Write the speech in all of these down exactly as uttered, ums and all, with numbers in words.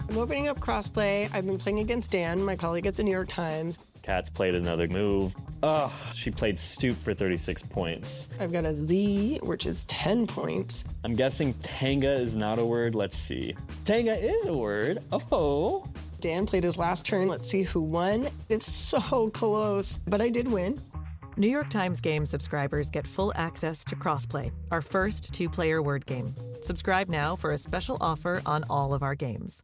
I'm opening up Crossplay. I've been playing against Dan, my colleague at the New York Times. Kat's played another move. Ugh, she played Stoop for thirty-six points. I've got a Z, which is ten points. I'm guessing Tanga is not a word. Let's see. Tanga is a word. Oh. Dan played his last turn. Let's see who won. It's so close, but I did win. New York Times Game subscribers get full access to Crossplay, our first two-player word game. Subscribe now for a special offer on all of our games.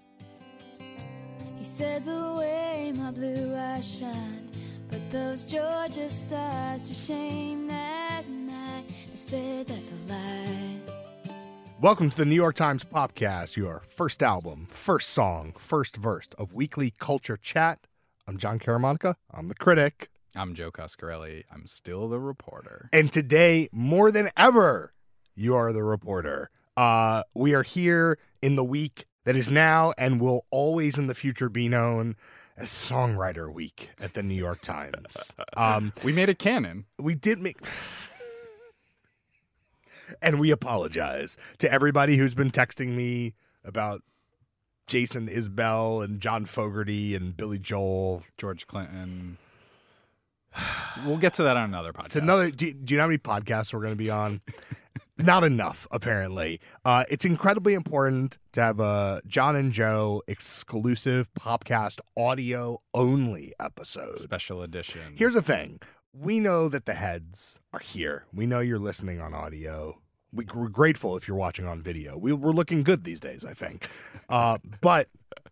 He said the way my blue eyes shined, but those Georgia stars to shame that night. He said that's a lie. Welcome to the New York Times Popcast, your first album, first song, first verse of weekly culture chat. I'm John Caramonica. I'm the critic. I'm Joe Coscarelli. I'm still the reporter. And today, more than ever, you are the reporter. Uh, we are here in the week that is now and will always in the future be known as Songwriter Week at the New York Times. Um, we made it canon. We did make... And we apologize to everybody who's been texting me about Jason Isbell and John Fogerty and Billy Joel. George Clinton. We'll get to that on another podcast. It's another. Do, do you know how many podcasts we're going to be on? Not enough, apparently. Uh, it's incredibly important to have a John and Joe exclusive Popcast audio only episode. Special edition. Here's the thing. We know that the heads are here. We know you're listening on audio. We, we're grateful if you're watching on video. We, we're looking good these days, I think. Uh, but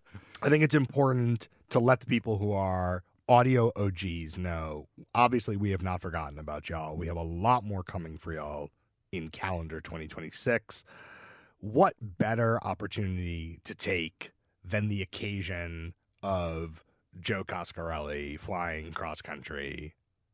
I think it's important to let the people who are audio O Gs know. Obviously, we have not forgotten about y'all. We have a lot more coming for y'all in calendar twenty twenty-six. What better opportunity to take than the occasion of Joe Coscarelli flying cross country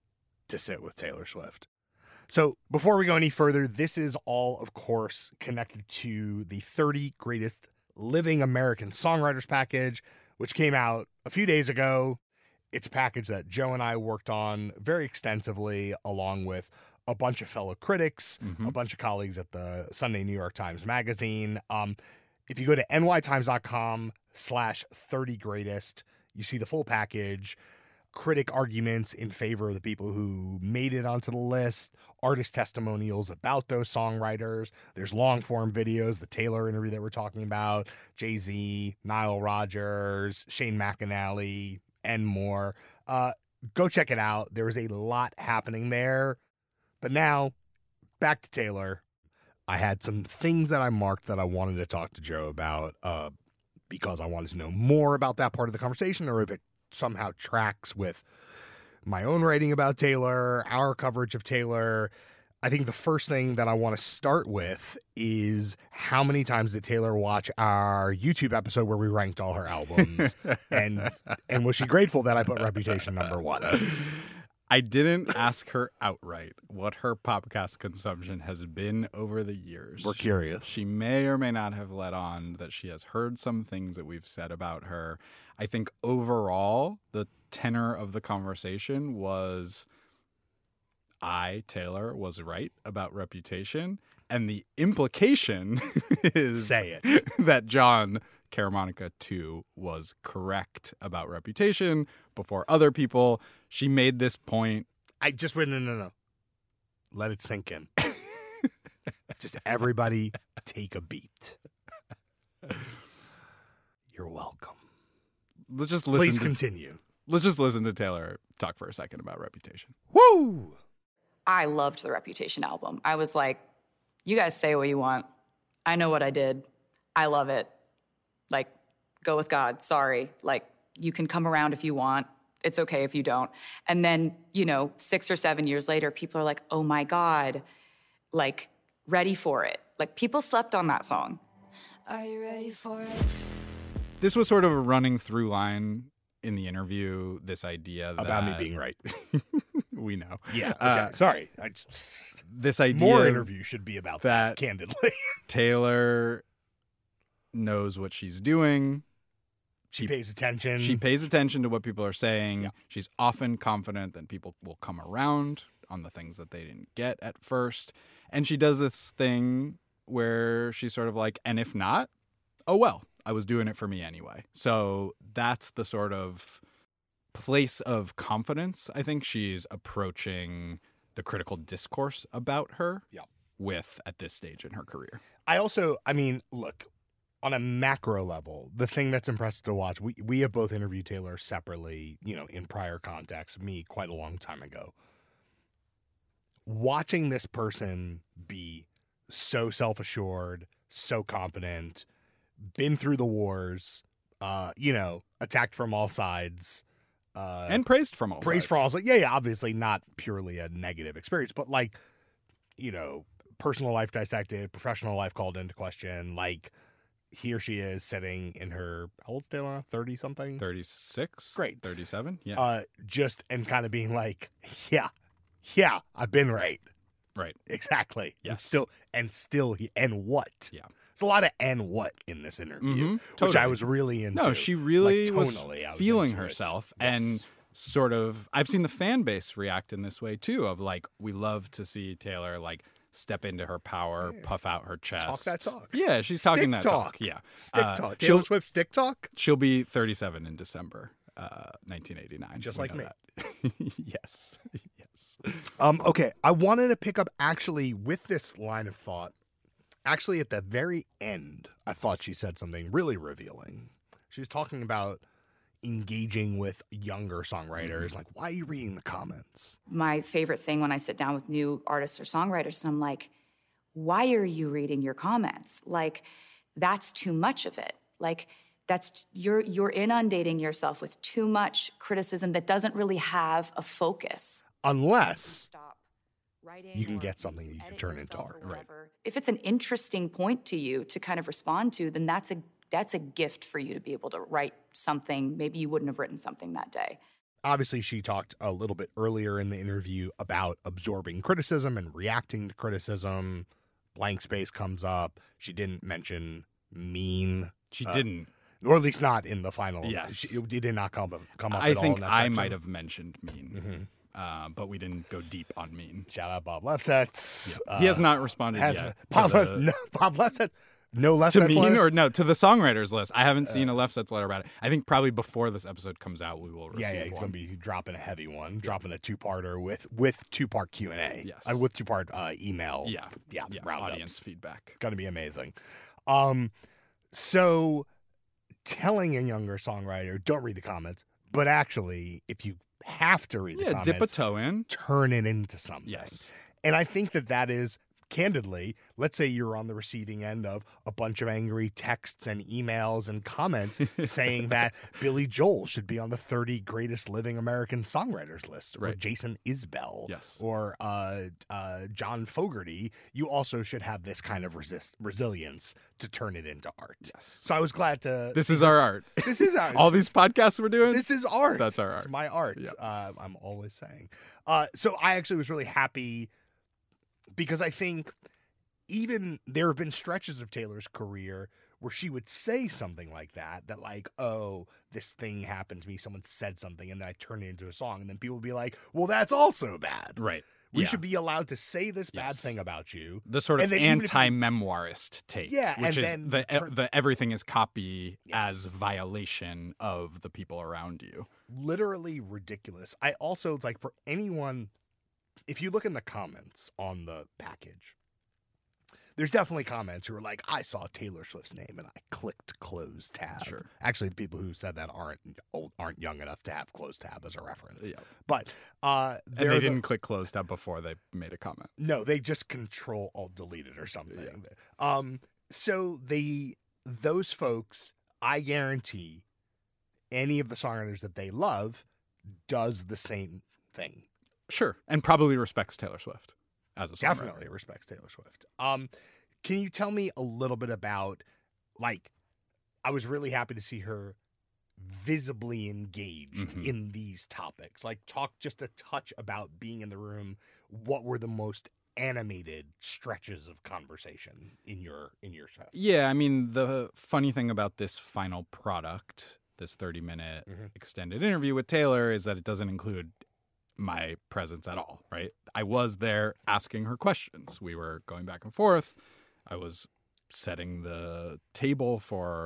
to sit with Taylor Swift? So before we go any further, this is all, of course, connected to the thirty Greatest Living American Songwriters package, which came out a few days ago. It's a package that Joe and I worked on very extensively, along with a bunch of fellow critics, mm-hmm. a bunch of colleagues at the Sunday New York Times Magazine. Um, if you go to nytimes.com slash 30 greatest, you see the full package. Critic arguments in favor of the people who made it onto the list, artist testimonials about those songwriters. There's long form videos, the Taylor interview that we're talking about, Jay-Z, Nile Rodgers, Shane McAnally, and more. Uh, go check it out. There is a lot happening there. But now, back to Taylor. I had some things that I marked that I wanted to talk to Joe about uh, because I wanted to know more about that part of the conversation, or if it somehow tracks with my own writing about Taylor, our coverage of Taylor. I think the first thing that I want to start with is how many times did Taylor watch our YouTube episode where we ranked all her albums? and and was she grateful that I put Reputation number one? I didn't ask her outright what her Popcast consumption has been over the years. We're curious. She may or may not have let on that she has heard some things that we've said about her. I think overall, the tenor of the conversation was I, Taylor, was right about Reputation. And the implication is Say it. that John Caramonica too was correct about Reputation before other people. She made this point. I just went, no, no, no. Let it sink in. Just everybody take a beat. You're welcome. Let's just listen. Please to, continue. Let's just listen to Taylor talk for a second about Reputation. Woo! I loved the Reputation album. I was like, you guys say what you want. I know what I did. I love it. Like, go with God. Sorry. Like, you can come around if you want. It's okay if you don't. And then, you know, six or seven years later, people are like, oh my God, like, ready for it. Like, people slept on that song. Are you ready for it? This was sort of a running through line in the interview, this idea that... About me being right. We know. Yeah, okay. Uh, Sorry. I just, this idea... More interview should be about that, that candidly. Taylor knows what she's doing. She, she pays attention. She pays attention to what people are saying. Yeah. She's often confident that people will come around on the things that they didn't get at first. And she does this thing where she's sort of like, and if not, oh well, I was doing it for me anyway. So that's the sort of place of confidence I think she's approaching the critical discourse about her Yeah. with at this stage in her career. I also, I mean, look, on a macro level, the thing that's impressive to watch, we, we have both interviewed Taylor separately, you know, in prior contexts, me quite a long time ago. Watching this person be so self-assured, so confident, been through the wars, uh, you know, attacked from all sides. Uh, And praised from all praised sides. for all sides. Yeah, yeah, obviously not purely a negative experience, but like, you know, personal life dissected, professional life called into question, like, here she is sitting in her, how old's Taylor? thirty-something? thirty-six? Great. thirty-seven? Yeah. Uh, just, and kind of being like, yeah, yeah, I've been right. right. Exactly. And Yes. still, and still, he, and what? Yeah. It's a lot of and what in this interview, Mhm, which I totally. was really into. No, she really Like, was tonally, I was feeling into it. herself. Yes. And sort of, I've seen the fan base react in this way too, of like, we love to see Taylor like step into her power, puff out her chest. Talk that talk. Yeah, she's Stick talking that talk. talk. Yeah. Stick Uh, talk. She'll, Taylor Swift stick talk? she'll be thirty-seven in December, uh, nineteen eighty-nine. Just We like know me. that. yes. Yes. Um, okay, I wanted to pick up actually with this line of thought. Actually, at the very end, I thought she said something really revealing. She was talking about engaging with younger songwriters. Like, why are you reading the comments? My favorite thing when I sit down with new artists or songwriters, I'm like, why are you reading your comments? Like, that's too much of it. Like, that's you're you're inundating yourself with too much criticism that doesn't really have a focus. Unless Stop writing. you can or get something that you can edit turn into yourself art. or whatever. If it's an interesting point to you to kind of respond to, then that's a that's a gift for you to be able to write something. Maybe you wouldn't have written something that day. Obviously, she talked a little bit earlier in the interview about absorbing criticism and reacting to criticism. Blank space comes up. She didn't mention mean. She Uh, didn't. Or at least not in the final. Yes. She, it did not come up, come up I at all think in that I section. might have mentioned mean, Mhm. uh, but we didn't go deep on mean. Shout out Bob Lefsetz. Yeah. he has not responded has, yet. Bob, to Lef- the- no, Bob Lefsetz. No to Lefsetz. mean letter? or no to the songwriters list. I haven't seen a Left Set's letter about it. I think probably before this episode comes out, we will receive Yeah, yeah, he's one. going to be dropping a heavy one, dropping a two-parter with with two-part Q and A. Yes. uh, with two-part uh, email. yeah, yeah, yeah. roundups. Audience feedback. Going to be amazing. Um, so telling a younger songwriter, don't read the comments, but actually, if you have to read the Yeah, comments, dip a toe in. turn it into something. Yes. And I think that that is, candidly, let's say you're on the receiving end of a bunch of angry texts and emails and comments saying that Billy Joel should be on the thirty greatest living American songwriters list, or Right. Jason Isbell, Yes. or uh, uh, John Fogerty. You also should have this kind of resist resilience to turn it into art. Yes. So I was glad to. This see is that- our art. This is art. All these podcasts we're doing. This is art. That's our It's art. my art. Yeah. Uh, I'm always saying. Uh, so I actually was really happy because I think even there have been stretches of Taylor's career where she would say something like that, that like, oh, this thing happened to me. Someone said something and then I turned it into a song. And then people would be like, well, that's also bad. right. We Yeah. should be allowed to say this bad Yes. thing about you. The sort of And then even if you- anti-memoirist take, Yeah, which and is then the, you turn- the everything is copy Yes. as violation of the people around you. Literally ridiculous. I also, it's like for anyone, if you look in the comments on the package, there's definitely comments who are like, I saw Taylor Swift's name and I clicked close tab. Sure. Actually, the people who said that aren't old, aren't young enough to have close tab as a reference. Yeah. But uh, And they're they the- didn't click close tab before they made a comment. No, they just control alt delete it or something. Um, so they those folks, I guarantee, any of the songwriters that they love does the same thing. Sure. And probably respects Taylor Swift as a songwriter. Definitely respects Taylor Swift. Um, can you tell me a little bit about, like, I was really happy to see her visibly engaged Mhm. in these topics. Like, talk just a touch about being in the room. What were the most animated stretches of conversation in your in your set? Yeah, I mean, the funny thing about this final product, this thirty minute Mhm. extended interview with Taylor, is that it doesn't include my presence at all, right? I was there asking her questions. We were going back and forth. I was setting the table for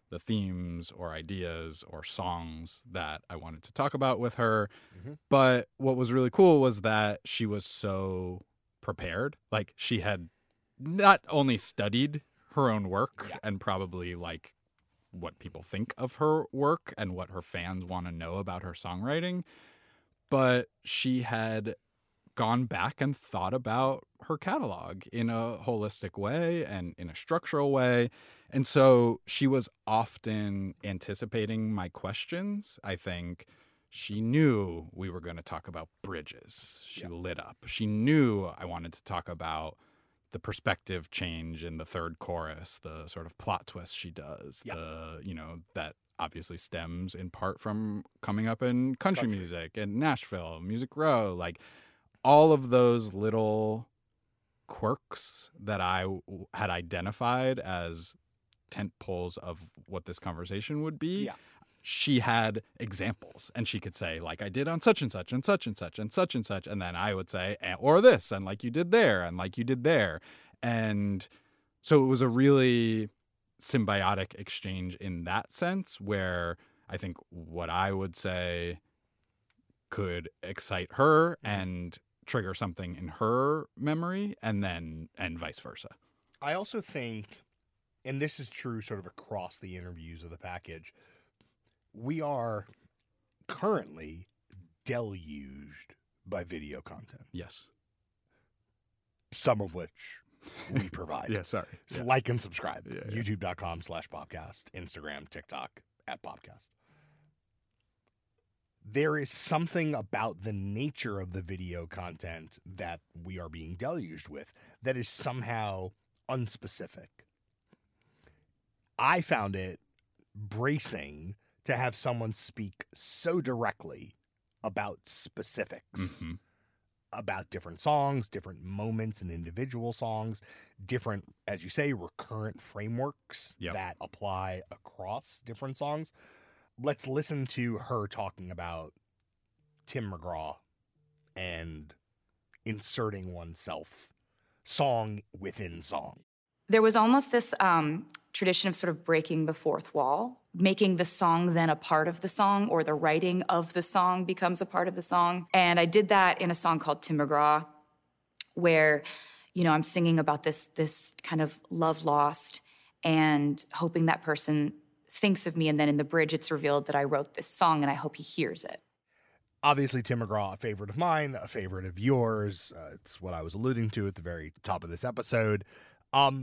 the themes or ideas or songs that I wanted to talk about with her. Mm-hmm. But what was really cool was that she was so prepared. Like, she had not only studied her own work yeah. and probably like what people think of her work and what her fans want to know about her songwriting, but she had gone back and thought about her catalog in a holistic way and in a structural way. And so she was often anticipating my questions. I think she knew we were going to talk about bridges. She yeah. lit up. She knew I wanted to talk about the perspective change in the third chorus, the sort of plot twist she does, yeah. the, you know, that obviously stems in part from coming up in country, country. music and Nashville, Music Row, like all of those little quirks that I w- had identified as tent poles of what this conversation would be. Yeah. She had examples, and she could say, like I did on such and such and such and such and such and such. And then I would say, or this, and like you did there, and like you did there. And so it was a really symbiotic exchange in that sense, where I think what I would say could excite her and trigger something in her memory, and then and vice versa. I also think, and this is true sort of across the interviews of the package, we are currently deluged by video content. Yes. Some of which we provide. yeah, sorry. So yeah. like and subscribe. Yeah, yeah. YouTube.com slash Popcast. Instagram, TikTok, at Popcast. There is something about the nature of the video content that we are being deluged with that is somehow unspecific. I found it bracing to have someone speak so directly about specifics, mm-hmm. about different songs, different moments and individual songs, different, as you say, recurrent frameworks yep. that apply across different songs. Let's listen to her talking about Tim McGraw and inserting oneself song within song. There was almost this um, tradition of sort of breaking the fourth wall, making the song then a part of the song, or the writing of the song becomes a part of the song. And I did that in a song called Tim McGraw, where, you know, I'm singing about this, this kind of love lost and hoping that person thinks of me. And then in the bridge, it's revealed that I wrote this song and I hope he hears it. Obviously, Tim McGraw, a favorite of mine, a favorite of yours. Uh, it's what I was alluding to at the very top of this episode. Um,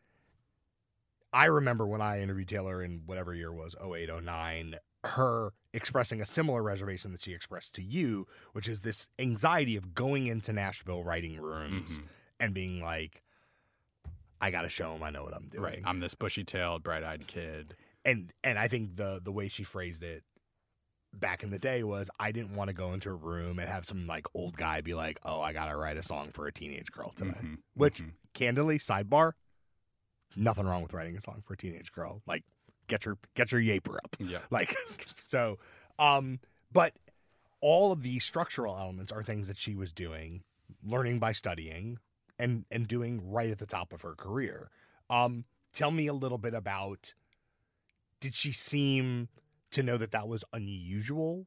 I remember when I interviewed Taylor in whatever year it was, oh eight, oh nine, her expressing a similar reservation that she expressed to you, which is this anxiety of going into Nashville writing rooms mm-hmm. and being like, I got to show them I know what I'm doing. Right. I'm this bushy-tailed, bright-eyed kid. And and I think the the way she phrased it back in the day was, I didn't want to go into a room and have some like old guy be like, oh, I got to write a song for a teenage girl today. Mm-hmm. Which, mm-hmm. candidly, sidebar, nothing wrong with writing a song for a teenage girl. Like, get your get your yaper up. Yeah. Like, so, um, but all of these structural elements are things that she was doing, learning by studying, and and doing right at the top of her career. Um, tell me a little bit about, did she seem to know that that was unusual?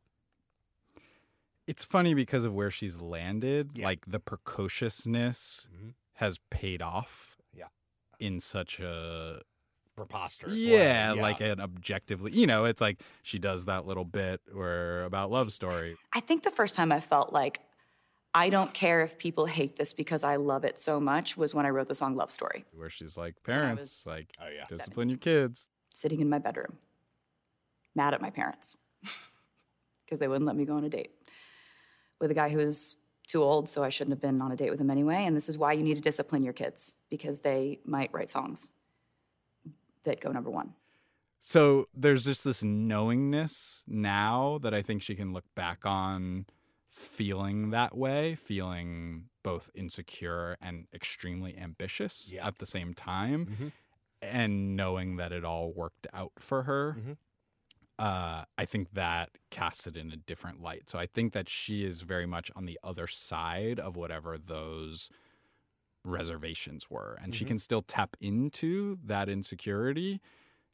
It's funny because of where she's landed. Yeah. Like, the precociousness mm-hmm. has paid off. Yeah. In such a preposterous yeah, way. Yeah, like an objectively, you know, it's like she does that little bit where about Love Story. I think the first time I felt like I don't care if people hate this because I love it so much was when I wrote the song Love Story. Where she's like, parents, was, like, oh, yeah. discipline your kids. Sitting in my bedroom, mad at my parents because they wouldn't let me go on a date with a guy who was too old, so I shouldn't have been on a date with him anyway. And this is why you need to discipline your kids, because they might write songs that go number one. So there's just this knowingness now that I think she can look back on feeling that way, feeling both insecure and extremely ambitious yeah. at the same time, mm-hmm. and knowing that it all worked out for her. Mm-hmm. Uh, I think that casts it in a different light. So I think that she is very much on the other side of whatever those reservations were. And mm-hmm. she can still tap into that insecurity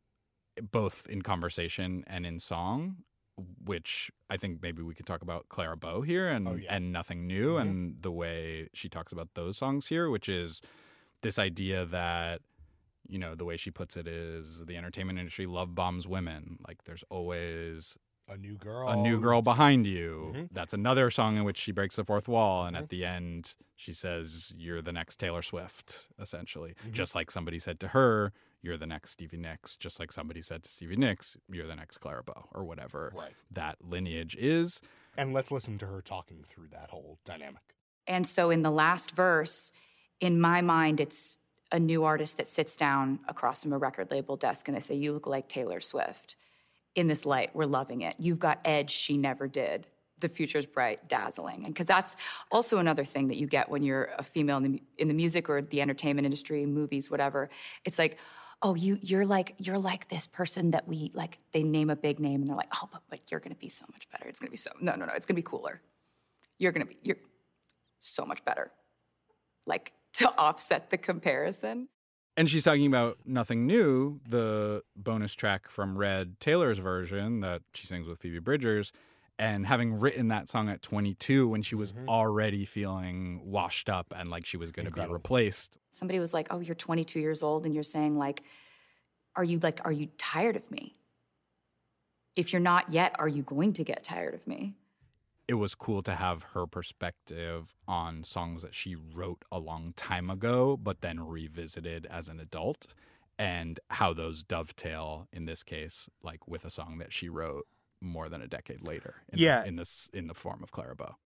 both in conversation and in song, which I think maybe we could talk about Clara Bow here and, Oh, yeah. and Nothing New Mhm. and the way she talks about those songs here, which is this idea that, you know, the way she puts it is the entertainment industry love bombs women. Like there's always A new girl. a new girl behind you. Mhm. That's another song in which she breaks the fourth wall. And Mhm. at the end, she says, you're the next Taylor Swift, essentially. Mhm. Just like somebody said to her, you're the next Stevie Nicks. Just like somebody said to Stevie Nicks, you're the next Clara Bow, or whatever Right. that lineage is. And let's listen to her talking through that whole dynamic. And so in the last verse, in my mind, it's a new artist that sits down across from a record label desk and they say, you look like Taylor Swift. In this light, we're loving it. You've got edge she never did. The future's bright, dazzling. And because that's also another thing that you get when you're a female in the, in the music or the entertainment industry, movies, whatever. It's like, oh, you, you're like, you're like this person that we, like, they name a big name and they're like, oh, but, but you're gonna be so much better. It's gonna be so, no, no, no, it's gonna be cooler. You're gonna be, you're so much better. Like, to offset the comparison. And she's talking about Nothing New, the bonus track from Red, Taylor's version that she sings with Phoebe Bridgers, and having written that song at twenty-two when she was Mhm. already feeling washed up and like she was going to be Incredible. replaced. Somebody was like, oh, you're twenty-two years old and you're saying like, are you like, are you tired of me? If you're not yet, are you going to get tired of me? It was cool to have her perspective on songs that she wrote a long time ago, but then revisited as an adult, and how those dovetail in this case, like with a song that she wrote more than a decade later. In, Yeah. in this in the form of Clara Bow.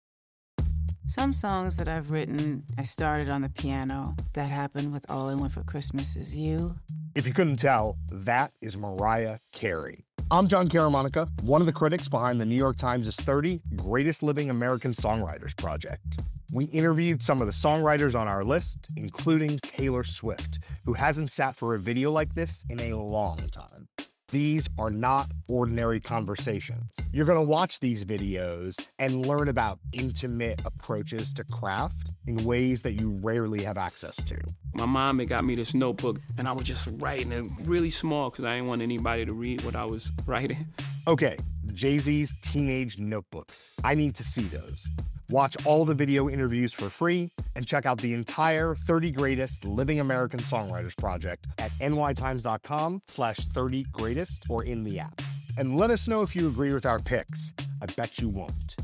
Some songs that I've written, I started on the piano. That happened with All I Want for Christmas Is You. If you couldn't tell, that is Mariah Carey. I'm John Caramonica, one of the critics behind the New York Times' thirty Greatest Living American Songwriters project. We interviewed some of the songwriters on our list, including Taylor Swift, who hasn't sat for a video like this in a long time. These are not ordinary conversations. You're going to watch these videos and learn about intimate approaches to craft in ways that you rarely have access to. My mom had got me this notebook, and I was just writing it really small because I didn't want anybody to read what I was writing. Okay, Jay-Z's Teenage Notebooks. I need to see those. Watch all the video interviews for free and check out the entire thirty Greatest Living American Songwriters project at nytimes.com slash 30 greatest or in the app. And let us know if you agree with our picks. I bet you won't.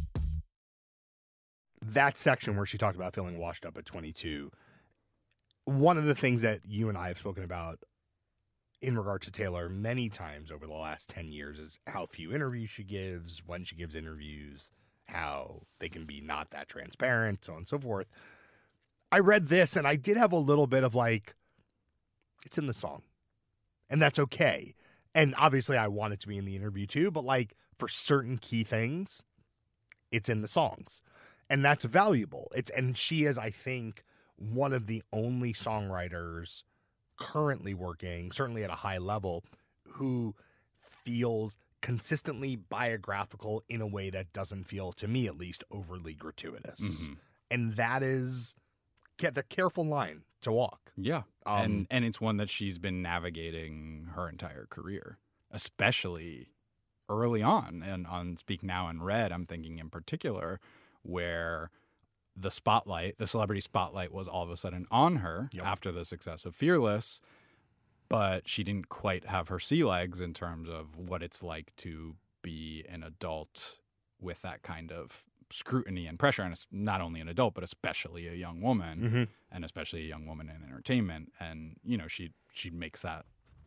That section where she talked about feeling washed up at twenty-two, one of the things that you and I have spoken about in regard to Taylor many times over the last ten years is how few interviews she gives, when she gives interviews, how they can be not that transparent, so on and so forth. I read this and I did have a little bit of like, it's in the song. And that's okay. And obviously I want it to be in the interview too, but like for certain key things, it's in the songs. And that's valuable. It's and she is, I think, one of the only songwriters currently working, certainly at a high level, who feels consistently biographical in a way that doesn't feel, to me at least, overly gratuitous. Mm-hmm. And that is get the careful line to walk. Yeah. Um, and and it's one that she's been navigating her entire career, especially early on. And on Speak Now and Red, I'm thinking in particular, where the spotlight, the celebrity spotlight was all of a sudden on her Yep. after the success of Fearless, but she didn't quite have her sea legs in terms of what it's like to be an adult with that kind of scrutiny and pressure. And it's not only an adult, but especially a young woman, Mm-hmm. and especially a young woman in entertainment. And, you know, she she makes that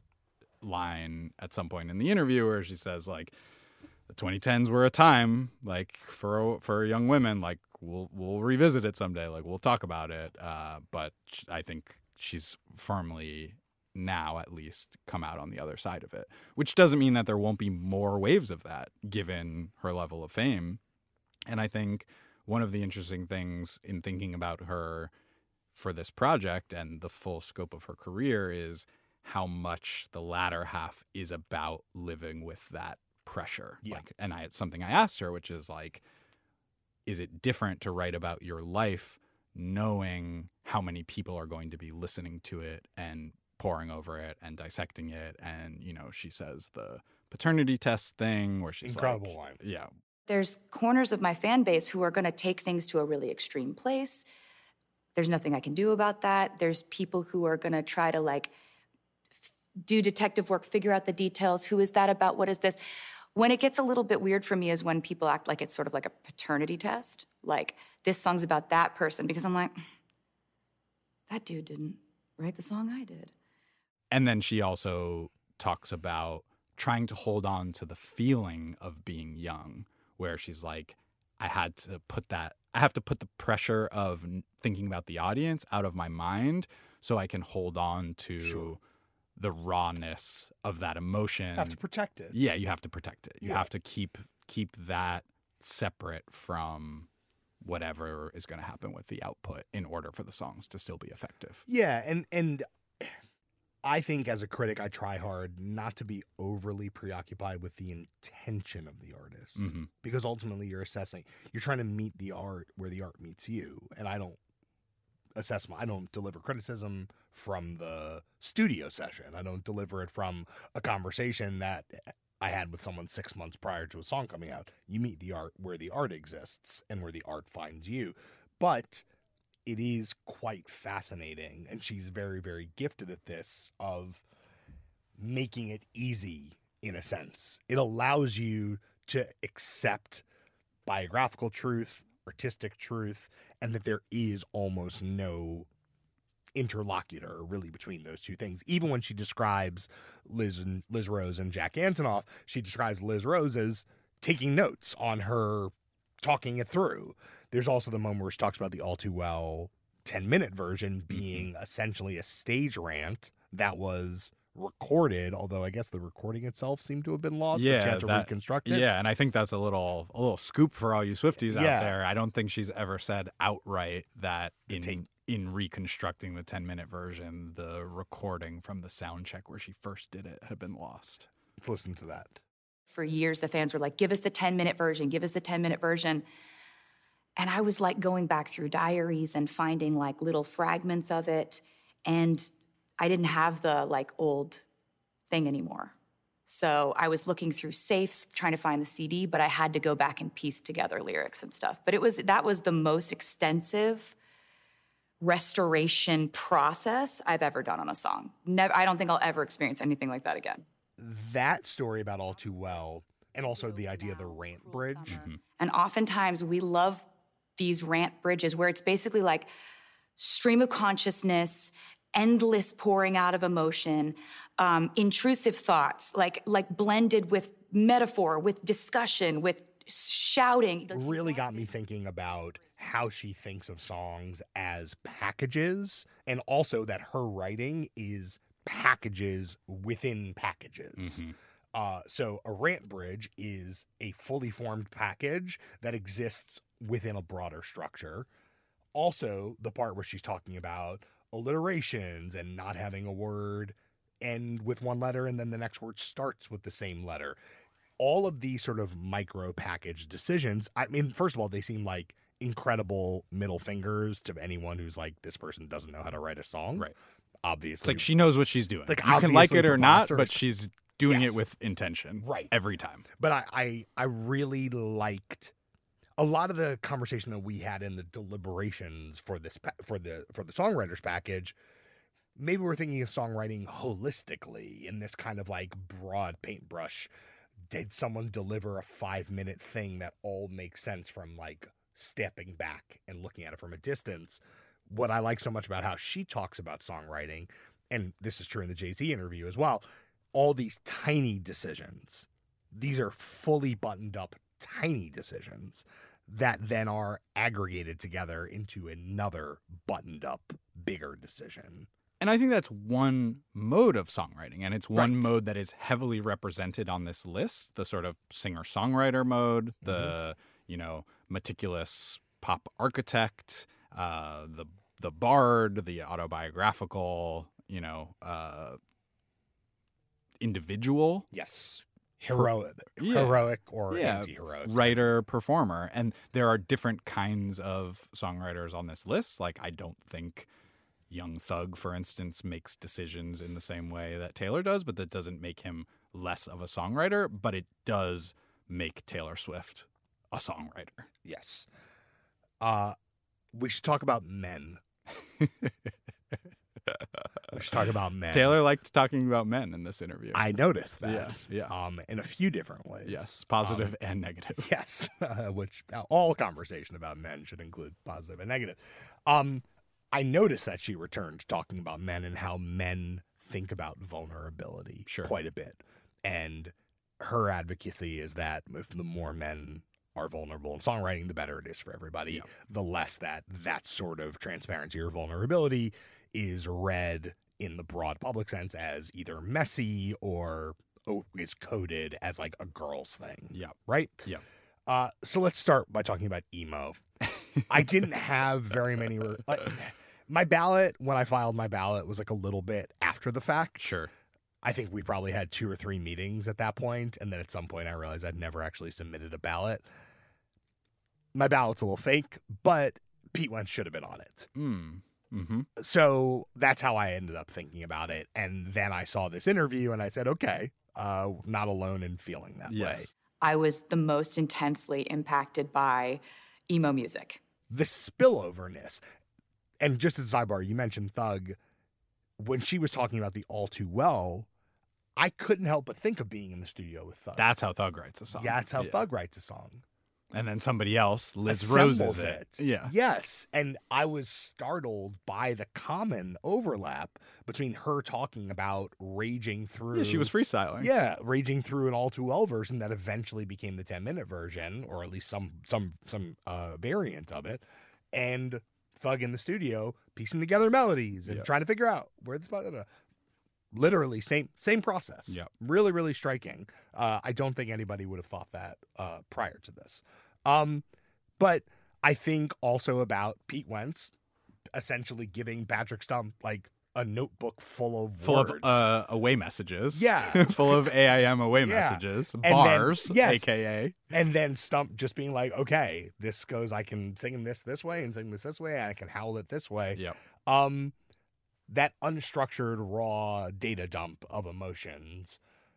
line at some point in the interview where she says, like, the twenty tens were a time, like, for for young women, like, we'll we'll revisit it someday, like, we'll talk about it. Uh, but I think she's firmly now, at least, come out on the other side of it, which doesn't mean that there won't be more waves of that, given her level of fame. And I think one of the interesting things in thinking about her for this project and the full scope of her career is how much the latter half is about living with that pressure. Yeah. Like, and I it's something I asked her, which is like, is it different to write about your life knowing how many people are going to be listening to it and poring over it and dissecting it. And, you know, she says the paternity test thing where she's Incredible like, line. Yeah. There's corners of my fan base who are going to take things to a really extreme place. There's nothing I can do about that. There's people who are going to try to like f- do detective work, figure out the details. Who is that about? What is this? When it gets a little bit weird for me is when people act like it's sort of like a paternity test. Like, this song's about that person, because I'm like, that dude didn't write the song I did. And then she also talks about trying to hold on to the feeling of being young, where she's like, I had to put that, I have to put the pressure of thinking about the audience out of my mind so I can hold on to sure. the rawness of that emotion. You have to protect it. Yeah, you have to protect it. You yeah. have to keep keep that separate from whatever is going to happen with the output in order for the songs to still be effective. Yeah, and and I think as a critic, I try hard not to be overly preoccupied with the intention of the artist, mm-hmm. because ultimately you're assessing, you're trying to meet the art where the art meets you. And I don't assess my, I don't deliver criticism from the studio session. I don't deliver it from a conversation that I had with someone six months prior to a song coming out. You meet the art where the art exists and where the art finds you. But it is quite fascinating, and she's very, very gifted at this, of making it easy in a sense. It allows you to accept biographical truth, artistic truth, and that there is almost no interlocutor really between those two things. Even when she describes Liz and Liz Rose and Jack Antonoff, she describes Liz Rose as taking notes on her, talking it through. There's also the moment where she talks about the All Too Well ten-minute version being mm-hmm. essentially a stage rant that was recorded, although I guess the recording itself seemed to have been lost. Yeah, but she had to that, reconstruct it. Yeah, and I think that's a little a little scoop for all you Swifties yeah. out there. I don't think she's ever said outright that the in tape. in reconstructing the ten-minute version, the recording from the sound check where she first did it had been lost. Let's listen to that. For years, the fans were like, give us the ten-minute version, give us the ten-minute version. And I was like going back through diaries and finding like little fragments of it. And I didn't have the like old thing anymore. So I was looking through safes trying to find the C D, but I had to go back and piece together lyrics and stuff. But it was that was the most extensive restoration process I've ever done on a song. Never, I don't think I'll ever experience anything like that again. That story about All Too Well, and also the idea of the rant bridge. Mm-hmm. And oftentimes we love these rant bridges where it's basically like stream of consciousness, endless pouring out of emotion, um, intrusive thoughts, like like blended with metaphor, with discussion, with shouting. Really got me thinking about how she thinks of songs as packages, and also that her writing is packages within packages. Mm-hmm. Uh, so a rant bridge is a fully formed package that exists within a broader structure. Also, the part where she's talking about alliterations and not having a word end with one letter and then the next word starts with the same letter. All of these sort of micro package decisions, I mean, first of all, they seem like incredible middle fingers to anyone who's like, this person doesn't know how to write a song. Right. Obviously. It's like she knows what she's doing. Like, you can like obviously it or not, preposterous. but she's doing Yes. it with intention. Right. Every time. But I, I, I really liked a lot of the conversation that we had in the deliberations for this pa- for the for the songwriters package. Maybe we're thinking of songwriting holistically in this kind of like broad paintbrush. Did someone deliver a five minute thing that all makes sense from like stepping back and looking at it from a distance? What I like so much about how she talks about songwriting, and this is true in the Jay-Z interview as well, all these tiny decisions. These are fully buttoned up tiny decisions that then are aggregated together into another buttoned up bigger decision. And I think that's one mode of songwriting, and it's one Right. mode that is heavily represented on this list, the sort of singer-songwriter mode, the, Mm-hmm. you know, meticulous pop architect, uh, the the bard, the autobiographical, you know, uh, individual. Yes. Heroic, Yeah. heroic or Yeah, anti-heroic. writer, performer. And there are different kinds of songwriters on this list. Like, I don't think Young Thug, for instance, makes decisions in the same way that Taylor does, but that doesn't make him less of a songwriter, but it does make Taylor Swift a songwriter. Yes. Uh, we should talk about men. We should talk about men. Taylor liked talking about men in this interview. I noticed that. Yeah, yeah. Um, in a few different ways. Yes, positive um, and negative. Yes, uh, which uh, all conversation about men should include positive and negative. Um, I noticed that she returned talking about men and how men think about vulnerability Sure. quite a bit. And her advocacy is that if the more men are vulnerable in songwriting, the better it is for everybody. Yeah. The less that that sort of transparency or vulnerability is read in the broad public sense as either messy or oh, is coded as like a girl's thing. Yeah. Right? Yeah. Uh, so let's start by talking about emo. I didn't have very many. Re- uh, my ballot, when I filed my ballot, was like a little bit after the fact. Sure. I think we probably had two or three meetings at that point, and then at some point I realized I'd never actually submitted a ballot. My ballot's a little fake, but Pete Wentz should have been on it. Mm. Mm-hmm. So that's how I ended up thinking about it. And then I saw this interview and I said, okay, uh, not alone in feeling that Yes. way. I was the most intensely impacted by emo music. The spilloverness. And just as a sidebar, you mentioned Thug. When she was talking about the All Too Well, I couldn't help but think of being in the studio with Thug. That's how Thug writes a song. Yeah, that's how Yeah. Thug writes a song. And then somebody else, Liz Assembles Roses it. Yeah. Yes. And I was startled by the common overlap between her talking about raging through. Yeah, she was freestyling. Yeah, raging through an All Too Well version that eventually became the ten minute version, or at least some some some uh, variant of it. And Thug in the studio piecing together melodies and Yep. trying to figure out where the spot. Literally same same process. Yep. Really, really striking. Uh, I don't think anybody would have thought that uh, prior to this. Um, but I think also about Pete Wentz essentially giving Patrick Stump like a notebook full of Full words. of uh, away messages. Yeah. Full of A I M away Yeah. messages. And then- Bars, yes. A K A. And then Stump just being like, okay, this goes, I can sing this this way and sing this this way, and I can howl it this way. Yep. Um, that unstructured, raw data dump of emotions,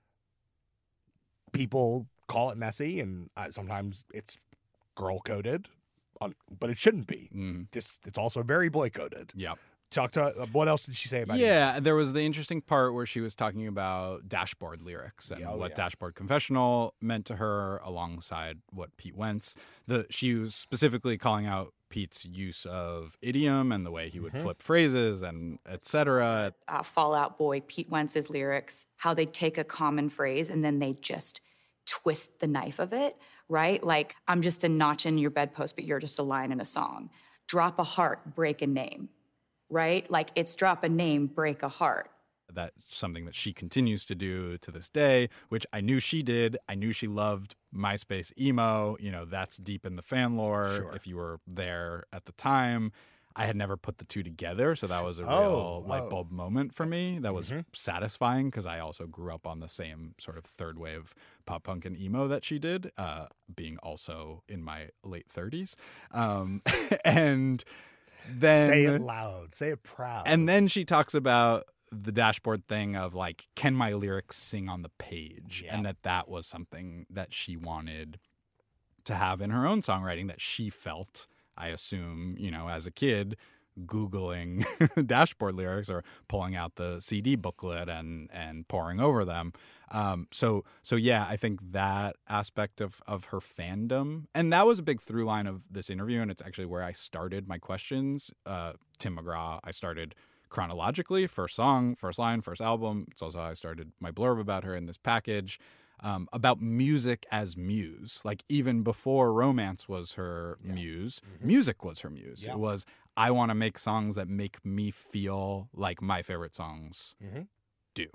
people call it messy, and uh, sometimes it's girl-coded, um, but it shouldn't be. Mm. This It's also very boy-coded. Yep. Talk to, uh, what else did she say about it? Yeah, there was the interesting part where she was talking about Dashboard lyrics and Yeah, oh, what yeah. Dashboard Confessional meant to her alongside what Pete Wentz. The she was specifically calling out Pete's use of idiom and the way he would Mhm. flip phrases and et cetera. Uh, Fallout Boy, Pete Wentz's lyrics, how they take a common phrase and then they just twist the knife of it, right? Like, I'm just a notch in your bedpost, but you're just a line in a song. Drop a heart, break a name, right? Like, it's drop a name, break a heart. That's something that she continues to do to this day, which I knew she did. I knew she loved MySpace emo. You know, that's deep in the fan lore. Sure. If you were there at the time, I had never put the two together. So that was a real Oh, light oh. bulb moment for me. That was Mhm. satisfying because I also grew up on the same sort of third wave pop punk and emo that she did, uh, being also in my late thirties. Um, and then Say it loud. Say it proud. and then she talks about the Dashboard thing of like, can my lyrics sing on the page? Yeah. And that that was something that she wanted to have in her own songwriting that she felt, I assume, you know, as a kid, Googling Dashboard lyrics or pulling out the C D booklet and and poring over them. Um, so so yeah, I think that aspect of of her fandom, and that was a big through line of this interview, and it's actually where I started my questions. Uh, Tim McGraw, I started chronologically, first song, first line, first album. It's also how I started my blurb about her in this package. Um, about music as muse. Like, even before romance was her Yeah. muse, Mhm. music was her muse. Yeah. It was, I want to make songs that make me feel like my favorite songs Mhm. do.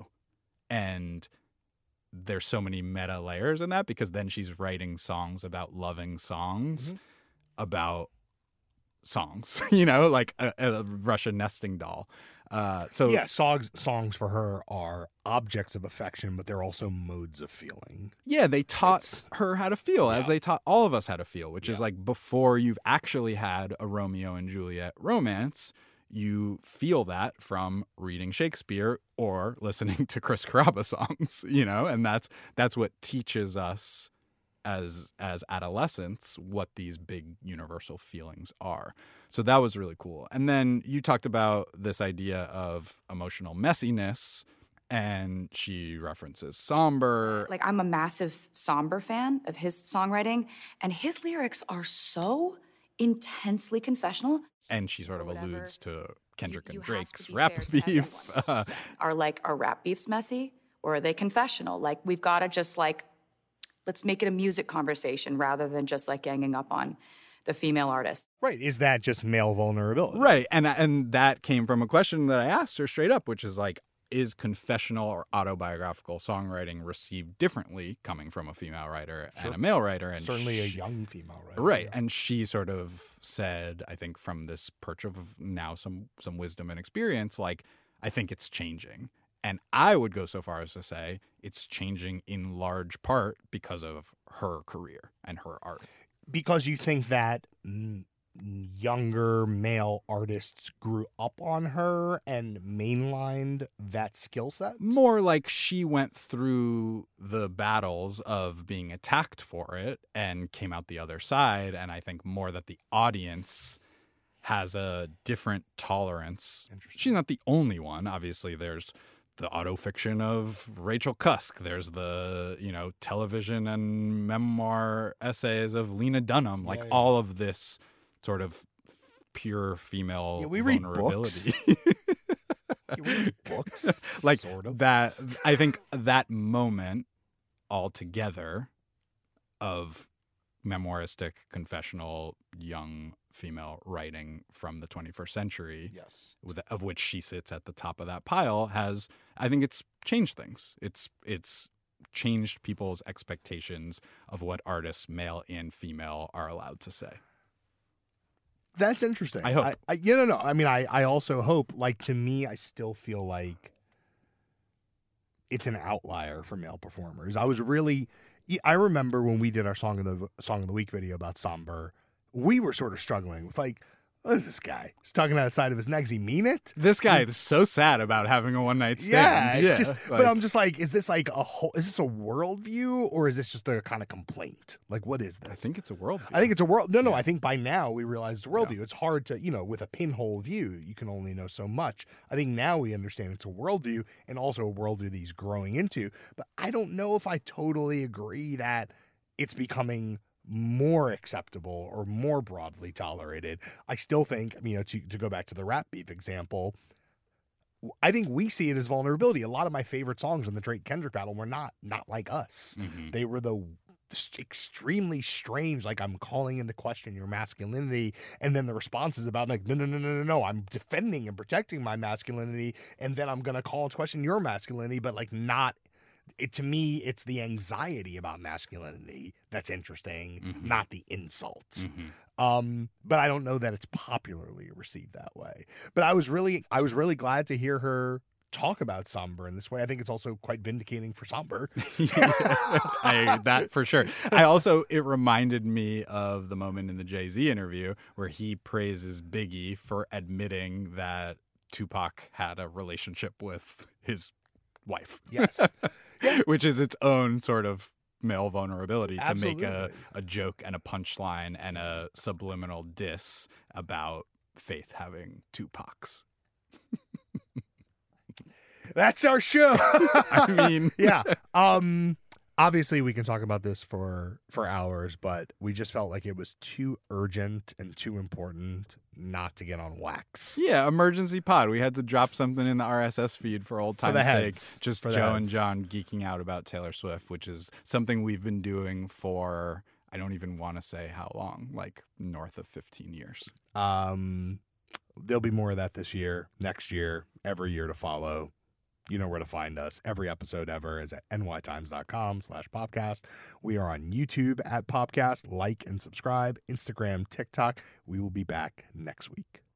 And there's so many meta layers in that, because then she's writing songs about loving songs, Mhm. about songs, you know, like a, a Russian nesting doll. Uh, so yeah, songs songs for her are objects of affection, but they're also modes of feeling. Yeah, they taught It's- her how to feel, as Yeah. they taught all of us how to feel, which is Yeah. like, before you've actually had a Romeo and Juliet romance, you feel that from reading Shakespeare or listening to Chris Carrabba songs, you know, and that's that's what teaches us as as adolescents what these big universal feelings are. So that was really cool. And then you talked about this idea of emotional messiness, and she references Somber. Like, I'm a massive Somber fan of his songwriting, and his lyrics are so intensely confessional. And she sort of Whatever. alludes to Kendrick You and have to Drake's be rap fair to beef. everyone. Are like our rap beefs messy, or are they confessional? Like, we've got to just like, let's make it a music conversation rather than just like ganging up on the female artist. Right. Is that just male vulnerability? Right. And and that came from a question that I asked her straight up, which is like, is confessional or autobiographical songwriting received differently coming from a female writer Sure. and a male writer? And Certainly a she- young female writer. Right. yeah. And she sort of said, I think from this perch of now some some wisdom and experience, like, I think it's changing. And I would go so far as to say it's changing in large part because of her career and her art. Because you think that mm, younger male artists grew up on her and mainlined that skill set? More like she went through the battles of being attacked for it and came out the other side. And I think more that the audience has a different tolerance. She's not the only one. Obviously, there's the autofiction of Rachel Cusk. There's the, you know, television and memoir essays of Lena Dunham. Like Yeah, yeah. all of this sort of pure female Yeah, we read vulnerability. You read books, like sort of. that. I think that moment altogether of memoiristic, confessional, young female writing from the twenty-first century, Yes. with, of which she sits at the top of that pile, has, I think it's changed things. It's it's changed people's expectations of what artists, male and female, are allowed to say. That's interesting. I hope. I, I, yeah, no, no. I mean, I, I also hope, like, to me, I still feel like it's an outlier for male performers. I was really, I remember when we did our Song of the Song of the Week video about Somber, we were sort of struggling with, like, what is this guy? He's talking out the side of his neck. Does he mean it? This guy is so sad about having a one night Yeah, stand. it's just, but like- I'm just like, is this like a whole, is this a worldview or is this just a kind of complaint? Like, what is this? I think it's a worldview. I think it's a world. No, no. I think by now we realize it's a worldview. It's hard to, you know, with a pinhole view, you can only know so much. I think now we understand it's a worldview and also a worldview that he's growing into. But I don't know if I totally agree that it's becoming more acceptable or more broadly tolerated. I still think, you know, to, to go back to the rap beef example, I think we see it as vulnerability. A lot of my favorite songs in the Drake Kendrick battle were not not like us. Mhm. They were the extremely strange, like, I'm calling into question your masculinity, and then the response is about like, no, no, no, no, no, no, I'm defending and protecting my masculinity, and then I'm gonna call into question your masculinity, but like not. It, to me, it's the anxiety about masculinity that's interesting, Mhm. not the insult. Mhm. Um, but I don't know that it's popularly received that way. But I was really, I was really glad to hear her talk about Somber in this way. I think it's also quite vindicating for Somber. I, that for sure. I also, it reminded me of the moment in the Jay-Z interview where he praises Biggie for admitting that Tupac had a relationship with his wife. Yes. Which is its own sort of male vulnerability to make a, Absolutely. a joke and a punchline and a subliminal diss about Faith having two Pacs. That's our show. I mean, yeah. Um, obviously, we can talk about this for for hours, but we just felt like it was too urgent and too important not to get on wax. yeah, emergency pod. We had to drop something in the R S S feed for old For time's the sake. heads. Just For the Joe and heads. John geeking out about Taylor Swift, which is something we've been doing for, I don't even want to say how long, like north of fifteen years. Um, there'll be more of that this year, next year, every year to follow. You know where to find us. Every episode ever is at nytimes.com slash popcast. We are on YouTube at Popcast. Like and subscribe. Instagram, TikTok. We will be back next week.